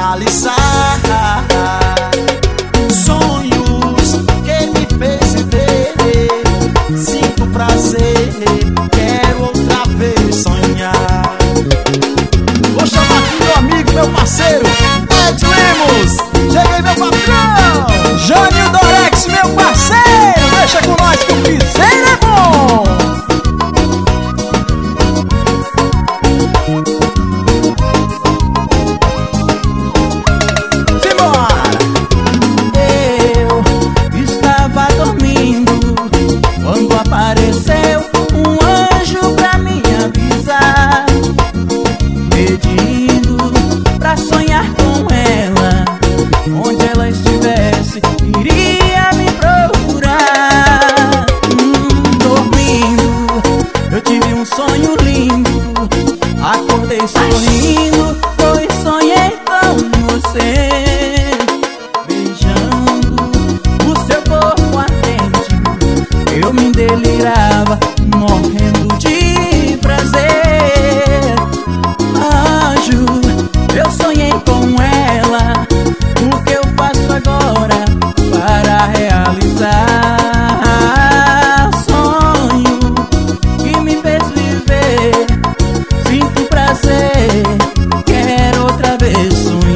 realizar sonhos que me fez viver. Sinto prazer, quero outra vez sonhar. Vou chamar aqui meu amigo, meu parceiro Ed Lemos. Cheguei, meu patrão Jânio Dorex, meu parceiro. Deixa com nós que o piseiro é bom. Apareceu um anjo pra me avisar, pedindo pra sonhar com ela. Onde ela estivesse, iria me procurar. Dormindo, eu tive um sonho lindo. Acordei sorrindo, pois sonhei com você. Beijando o seu corpo ardente, eu me delirava, morrendo de prazer. Anjo, eu sonhei com ela. O que eu faço agora para realizar sonho que me fez viver? Sinto prazer, quero outra vez sonhar.